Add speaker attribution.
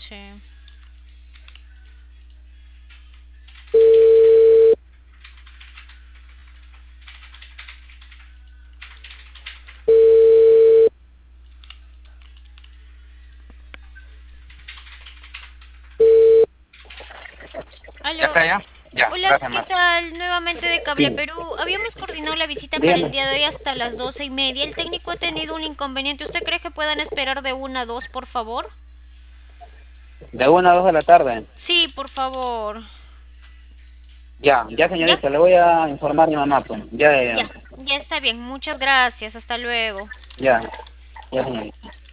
Speaker 1: Sí.
Speaker 2: ¿Ya
Speaker 1: Aló.
Speaker 2: está ya? Ya,
Speaker 1: Hola,
Speaker 2: gracias,
Speaker 1: ¿qué
Speaker 2: Mar.
Speaker 1: tal? Nuevamente de Cable
Speaker 2: Sí,
Speaker 1: Perú. Habíamos coordinado la visita para el
Speaker 2: dígame.
Speaker 1: día de hoy hasta las 12:30. El técnico ha tenido un inconveniente. ¿Usted cree que puedan esperar de 1 a 2, por favor?
Speaker 2: De 1 a 2 de la tarde.
Speaker 1: Sí, por favor.
Speaker 2: Ya, ya,
Speaker 1: ¿Ya?
Speaker 2: señorita, le voy a informar a mi mamá, pues. Ya, ya,
Speaker 1: Ya. Ya está bien. Muchas gracias. Hasta luego.
Speaker 2: ya, ya, señorita.